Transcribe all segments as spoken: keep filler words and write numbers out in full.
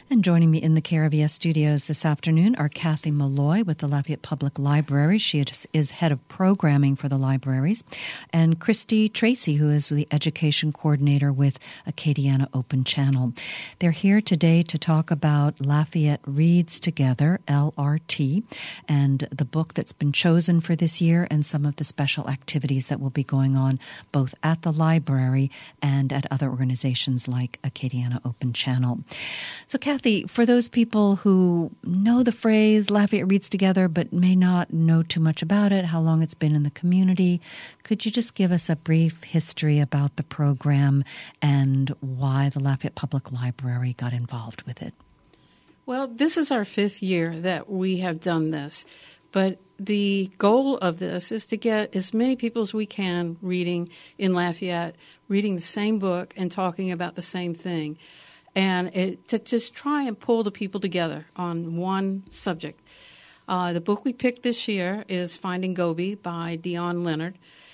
And joining me in the K R V S studios this afternoon are Kathy Malloy with the Lafayette Public Library. She is head of programming for the libraries. And Christy Tracy, who is the education coordinator with Acadiana Open Channel. They're here today to talk about Lafayette Reads Together, L R T, and the book that's been chosen for this year and some of the special activities that will be going on both at the library and at other organizations like Acadiana Open Channel. So, Kathy, for those people who know the phrase Lafayette Reads Together but may not know too much about it, how long it's been in the community, could you just give us a brief history about the program and why the Lafayette Public Library got involved with it? Well, this is our fifth year that we have done this, but the goal of this is to get as many people as we can reading in Lafayette, reading the same book and talking about the same thing. And it, to just try and pull the people together on one subject. Uh, the book we picked this year is Finding Goby by Dion Leonard.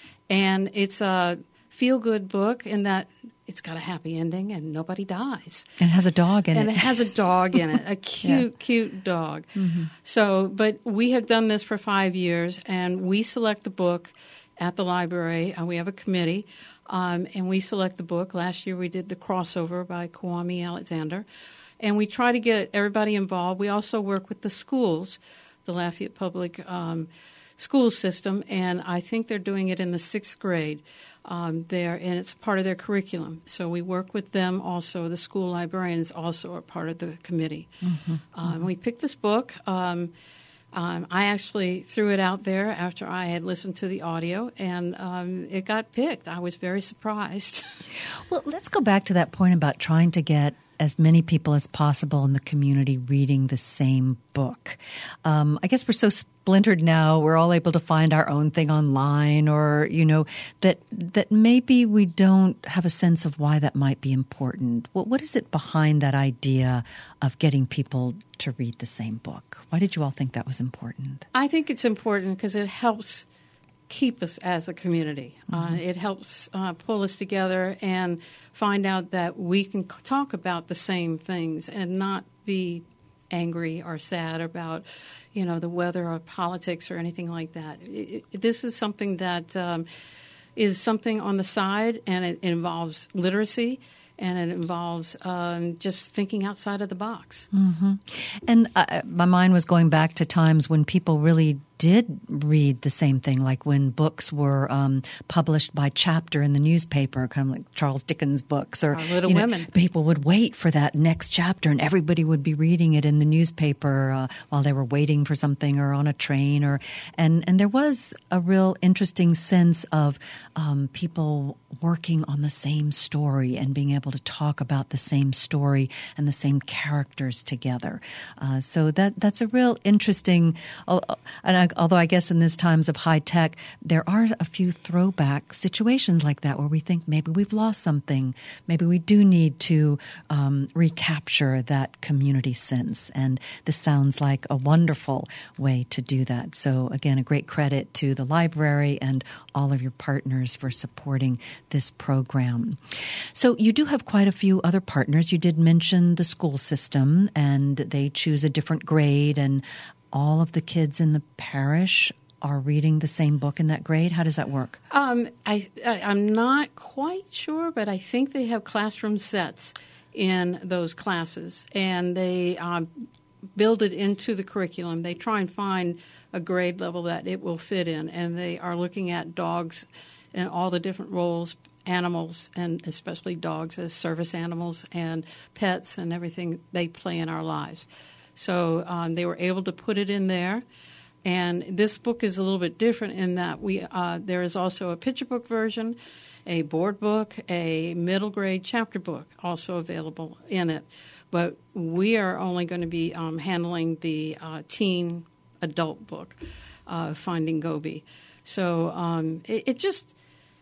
And it's a feel-good book in that it's got a happy ending and nobody dies. And it has a dog in and it. And it has a dog in it, a cute, yeah. cute dog. Mm-hmm. So, but we have done this for five years, and we select the book at the library. Uh, we have a committee. Um, and we select the book. Last year we did The Crossover by Kwame Alexander. And we try to get everybody involved. We also work with the schools, the Lafayette Public um, School System, and I think they're doing it in the sixth grade um, there, and it's part of their curriculum. So we work with them also. The school librarians also are part of the committee. Mm-hmm. Um, mm-hmm. We picked this book. Um, Um, I actually threw it out there after I had listened to the audio, and um, it got picked. I was very surprised. Well, let's go back to that point about trying to get as many people as possible in the community reading the same book. Um, I guess we're so splintered now, we're all able to find our own thing online, or, you know, that that maybe we don't have a sense of why that might be important. What, what is it behind that idea of getting people to read the same book? Why did you all think that was important? I think it's important because it helps keep us as a community. Mm-hmm. Uh, it helps uh, pull us together and find out that we can talk about the same things and not be angry or sad about, you know, the weather or politics or anything like that. It, it, this is something that um, is something on the side, and it, it involves literacy. And it involves um, just thinking outside of the box. Mm-hmm. And uh, my mind was going back to times when people really did read the same thing, like when books were um, published by chapter in the newspaper, kind of like Charles Dickens books. Or Our Little you know, Women. People would wait for that next chapter, and everybody would be reading it in the newspaper uh, while they were waiting for something or on a train. Or and, and there was a real interesting sense of um, people working on the same story and being able to talk about the same story and the same characters together. Uh, so that that's a real interesting, uh, and I, although I guess in these times of high tech, there are a few throwback situations like that where we think maybe we've lost something. Maybe we do need to um, recapture that community sense. And this sounds like a wonderful way to do that. So again, a great credit to the library and all of your partners for supporting this program. So you do have quite a few other partners. You did mention the school system, and they choose a different grade, and all of the kids in the parish are reading the same book in that grade. How does that work? Um, I, I, I'm not quite sure, but I think they have classroom sets in those classes, and they um, build it into the curriculum. They try and find a grade level that it will fit in, and they are looking at dogs and all the different roles, animals, and especially dogs as service animals and pets and everything they play in our lives. So um, they were able to put it in there. And this book is a little bit different in that we uh, there is also a picture book version, a board book, a middle grade chapter book also available in it. But we are only going to be um, handling the uh, teen adult book, uh, Finding Goby. So um, it, it just...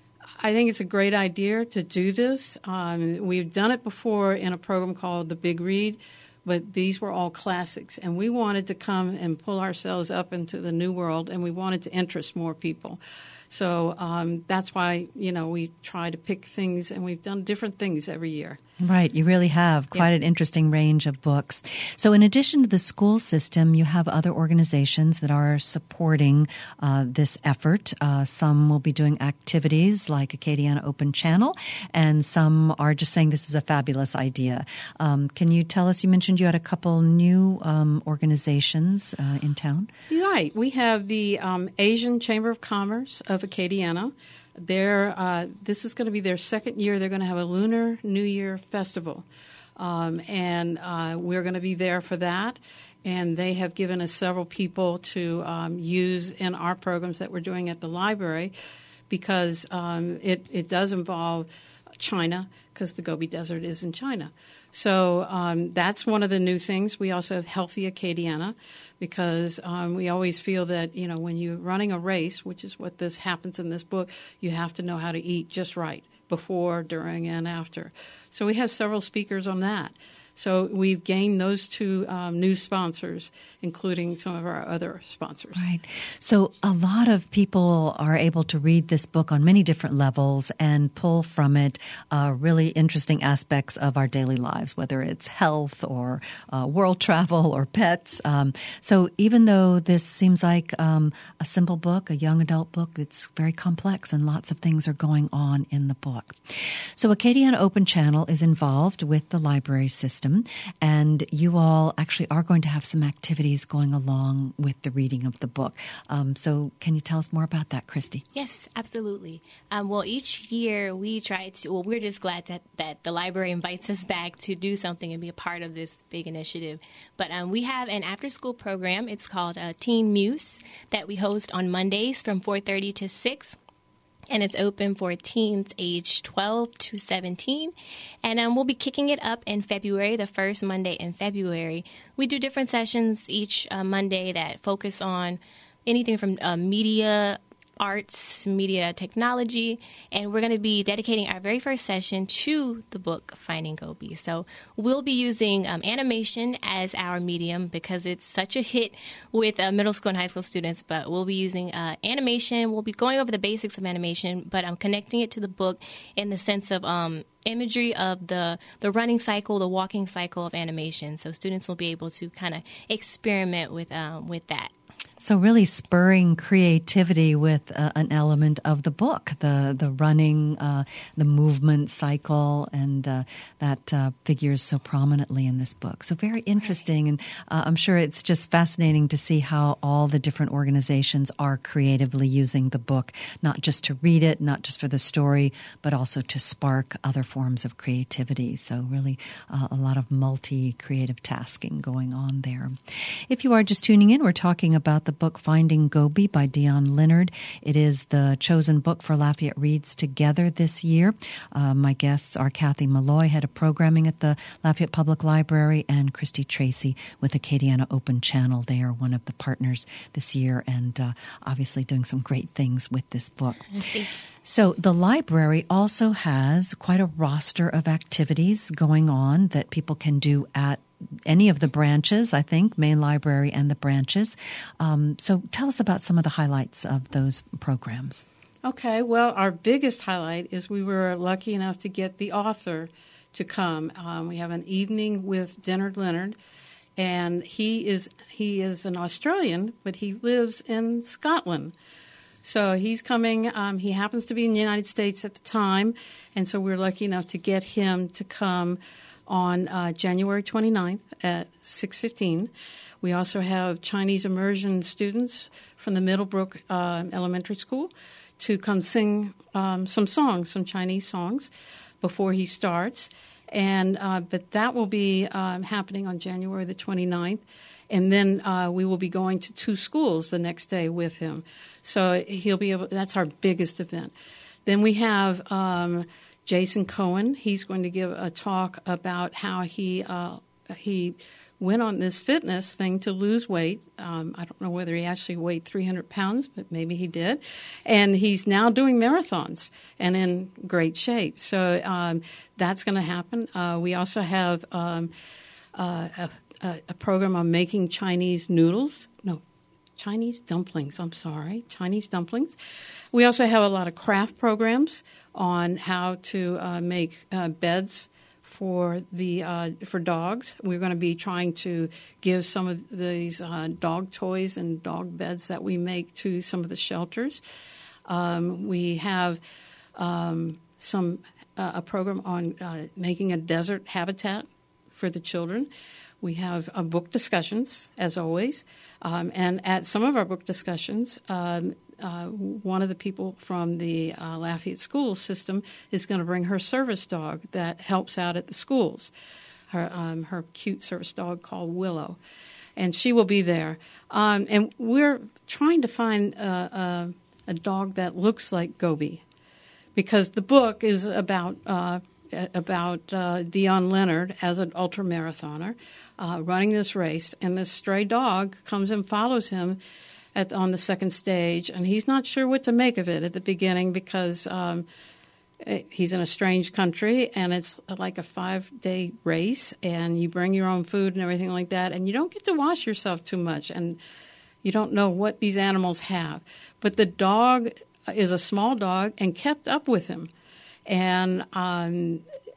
I think it's a great idea to do this. Um, we've done it before in a program called The Big Read, but these were all classics. And we wanted to come and pull ourselves up into the new world, and we wanted to interest more people. So um, that's why, you know, we try to pick things, and we've done different things every year. Right. You really have quite yeah. an interesting range of books. So in addition to the school system, you have other organizations that are supporting uh, this effort. Uh, some will be doing activities like Acadiana Open Channel, and some are just saying this is a fabulous idea. Um, can you tell us, you mentioned you had a couple new um, organizations uh, in town? Right. We have the um, Asian Chamber of Commerce of Acadiana. They're, uh, this is going to be their second year. They're going to have a Lunar New Year Festival, um, and uh, we're going to be there for that. And they have given us several people to um, use in our programs that we're doing at the library, because um, it, it does involve China, because the Gobi Desert is in China. So um, that's one of the new things. We also have Healthy Acadiana, because um, we always feel that, you know, when you're running a race, which is what this happens in this book, you have to know how to eat just right before, during, and after. So we have several speakers on that. So we've gained those two um, new sponsors, including some of our other sponsors. Right. So a lot of people are able to read this book on many different levels and pull from it uh, really interesting aspects of our daily lives, whether it's health or uh, world travel or pets. Um, so even though this seems like um, a simple book, a young adult book, it's very complex and lots of things are going on in the book. So Acadiana Open Channel is involved with the library system. And you all actually are going to have some activities going along with the reading of the book. Um, so can you tell us more about that, Christy? Yes, absolutely. Um, well, each year we try to, well, we're just glad that, that the library invites us back to do something and be a part of this big initiative. But um, we have an after-school program. It's called uh, Teen Muse that we host on Mondays from four thirty to six. And it's open for teens age twelve to seventeen. And um, we'll be kicking it up in February, the first Monday in February. We do different sessions each uh, Monday that focus on anything from uh, media, arts, media technology, and we're going to be dedicating our very first session to the book Finding Gobi. So we'll be using um, animation as our medium because it's such a hit with uh, middle school and high school students, but we'll be using uh, animation. We'll be going over the basics of animation, but I'm um, connecting it to the book in the sense of um, imagery of the, the running cycle, the walking cycle of animation. So students will be able to kind of experiment with um, with that. So really spurring creativity with uh, an element of the book, the the running, uh, the movement cycle, and uh, that uh, figures so prominently in this book. So very interesting, and uh, I'm sure it's just fascinating to see how all the different organizations are creatively using the book, not just to read it, not just for the story, but also to spark other forms of creativity. So really uh, a lot of multi-creative tasking going on there. If you are just tuning in, we're talking about the book Finding Gobi by Dion Leonard. It is the chosen book for Lafayette Reads Together this year. Uh, my guests are Kathy Malloy, head of programming at the Lafayette Public Library, and Christy Tracy with Acadiana Open Channel. They are one of the partners this year and uh, obviously doing some great things with this book. So the library also has quite a roster of activities going on that people can do at any of the branches, I think, main library and the branches. Um, so tell us about some of the highlights of those programs. Okay, well, our biggest highlight is we were lucky enough to get the author to come. Um, we have an evening with Dennard Leonard, and he is he is an Australian, but he lives in Scotland. So he's coming. Um, he happens to be in the United States at the time, and so we're lucky enough to get him to come on uh, January twenty-ninth at six fifteen. We also have Chinese immersion students from the Middlebrook uh, Elementary School to come sing um, some songs, some Chinese songs, before he starts. And uh, but that will be um, happening on January the twenty-ninth. And then uh, we will be going to two schools the next day with him. So he'll be able. That's our biggest event. Then we have Um, Jason Cohen. He's going to give a talk about how he uh, he went on this fitness thing to lose weight. Um, I don't know whether he actually weighed three hundred pounds, but maybe he did. And he's now doing marathons and in great shape. So um, that's going to happen. Uh, we also have um, uh, a, a program on making Chinese noodles. No, Chinese dumplings. I'm sorry, Chinese dumplings. We also have a lot of craft programs on how to uh, make uh, beds for the uh, for dogs. We're going to be trying to give some of these uh, dog toys and dog beds that we make to some of the shelters. Um, we have um, some uh, a program on uh, making a desert habitat for the children. We have uh, book discussions, as always. Um, and at some of our book discussions, um, uh, one of the people from the uh, Lafayette school system is going to bring her service dog that helps out at the schools, her, um, her cute service dog called Willow. And she will be there. Um, and we're trying to find a, a, a dog that looks like Gobi, because the book is about uh, about uh, Dion Leonard as an ultramarathoner uh, running this race, and this stray dog comes and follows him at on the second stage, and he's not sure what to make of it at the beginning because um, he's in a strange country, and it's like a five-day race, and you bring your own food and everything like that, and you don't get to wash yourself too much, and you don't know what these animals have. But the dog is a small dog and kept up with him. And um,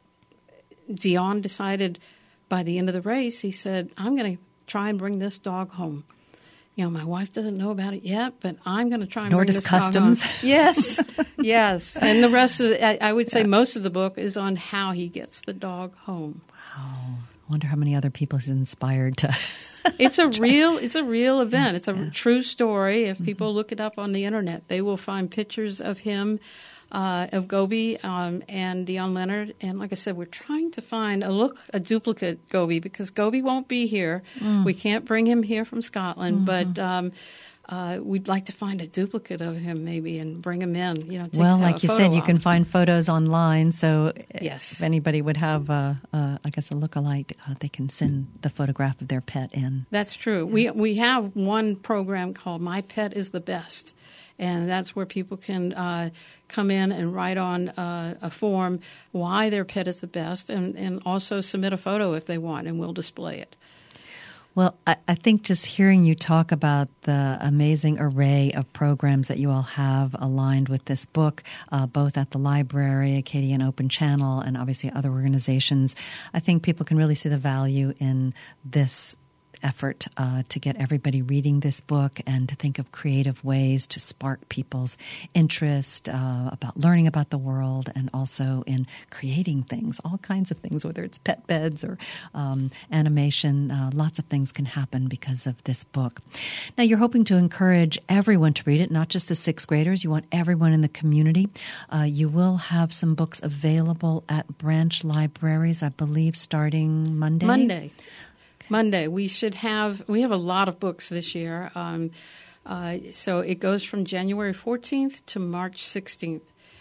Dion decided by the end of the race, he said, I'm going to try and bring this dog home. You know, my wife doesn't know about it yet, but I'm going to try and Nor bring does this customs. dog home. Yes, yes. And the rest of the, I, I would say yeah. most of the book is on how he gets the dog home. Wow. I wonder how many other people he's inspired to. It's a real, it's a real event. It's a yeah. true story. If people mm-hmm. look it up on the internet, they will find pictures of him. Uh, of Gobi um, and Dion Leonard. And like I said, we're trying to find a look, a duplicate Gobi, because Gobi won't be here. Mm. We can't bring him here from Scotland, mm-hmm. but um, uh, we'd like to find a duplicate of him maybe and bring him in. You know, take, well, like you said, you op. can find photos online. So yes. if anybody would have, uh, uh, I guess, a lookalike, uh, they can send the photograph of their pet in. That's true. We we have one program called My Pet is the Best. And that's where people can uh, come in and write on uh, a form why their pet is the best, and, and also submit a photo if they want, and we'll display it. Well, I, I think just hearing you talk about the amazing array of programs that you all have aligned with this book, uh, both at the library, Acadian Open Channel, and obviously other organizations, I think people can really see the value in this effort uh, to get everybody reading this book and to think of creative ways to spark people's interest uh, about learning about the world and also in creating things, all kinds of things, whether it's pet beds or um, animation. Uh, lots of things can happen because of this book. Now, you're hoping to encourage everyone to read it, not just the sixth graders. You want everyone in the community. Uh, you will have some books available at branch libraries, I believe, starting Monday? Monday. Monday. We should have, we have a lot of books this year. Um, uh, so it goes from January fourteenth to March sixteenth.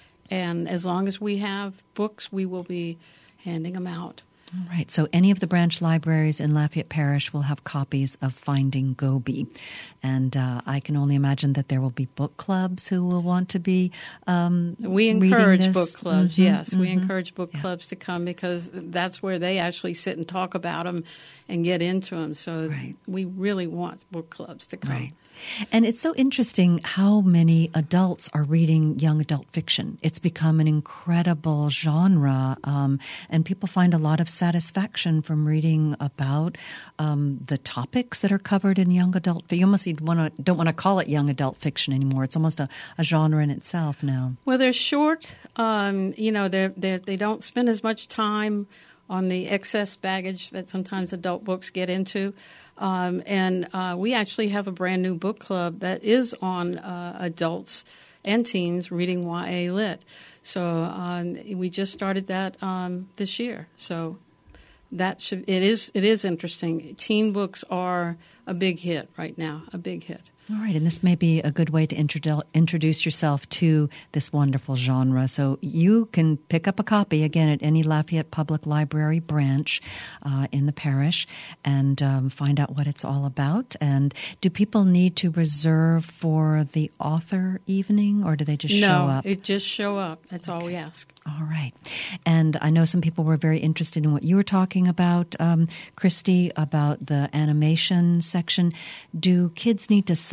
And as long as we have books, we will be handing them out. All right. So any of the branch libraries in Lafayette Parish will have copies of Finding Gobi. And uh, I can only imagine that there will be book clubs who will want to be um, We encourage reading this. book clubs, mm-hmm, yes. Mm-hmm. We encourage book yeah. clubs to come because that's where they actually sit and talk about them and get into them. So right. we really want book clubs to come. Right. And it's so interesting how many adults are reading young adult fiction. It's become an incredible genre, um, and people find a lot of satisfaction from reading about um, the topics that are covered in young adult fiction. You almost want to, don't want to call it young adult fiction anymore. It's almost a, a genre in itself now. Well, they're short. Um, you know, they're, they're, they don't spend as much time on the excess baggage that sometimes adult books get into. Um, and uh, we actually have a brand new book club that is on uh, adults and teens reading Y A Lit. So um, we just started that um, this year. So that should it is it is interesting. Teen books are a big hit right now, a big hit. All right, and this may be a good way to introdu- introduce yourself to this wonderful genre. So you can pick up a copy, again, at any Lafayette Public Library branch uh, in the parish and um, find out what it's all about. And do people need to reserve for the author evening, or do they just no, show up? No, it just show up. That's okay. all we ask. All right. And I know some people were very interested in what you were talking about, um, Christy, about the animation section. Do kids need to sign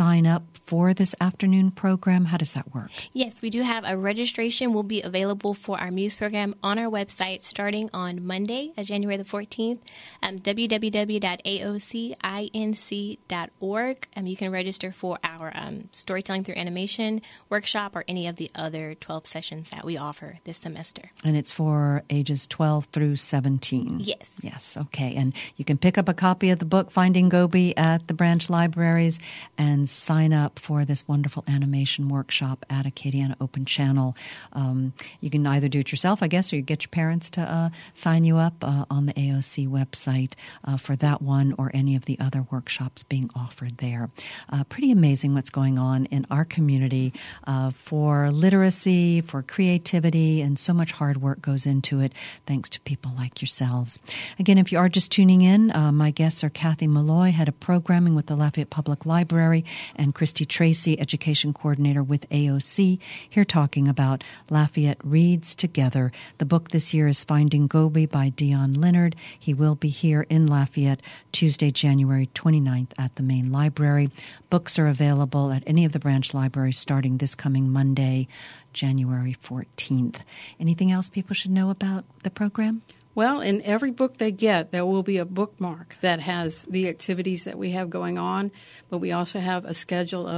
sign up for this afternoon program? How does that work? Yes, we do have a registration will be available for our Muse program on our website starting on Monday, uh, January the fourteenth, um, w w w dot a o c inc dot org. Um, you can register for our um, Storytelling Through Animation workshop or any of the other twelve sessions that we offer this semester. And it's for ages twelve through seventeen. Yes. Yes, okay. And you can pick up a copy of the book, Finding Gobi, at the branch libraries and sign up for this wonderful animation workshop at Acadiana Open Channel. Um, you can either do it yourself, I guess, or you get your parents to uh, sign you up uh, on the A O C website uh, for that one or any of the other workshops being offered there. Uh, pretty amazing what's going on in our community uh, for literacy, for creativity, and so much hard work goes into it thanks to people like yourselves. Again, if you are just tuning in, uh, my guests are Kathy Malloy, head of programming with the Lafayette Public Library, and Christy Tracy, education coordinator with A O C, here talking about Lafayette Reads Together. The book this year is Finding Gobi by Dion Leonard. He will be here in Lafayette Tuesday, January twenty-ninth at the main library. Books are available at any of the branch libraries starting this coming Monday, January fourteenth. Anything else people should know about the program? Well, in every book they get, there will be a bookmark that has the activities that we have going on, but we also have a schedule of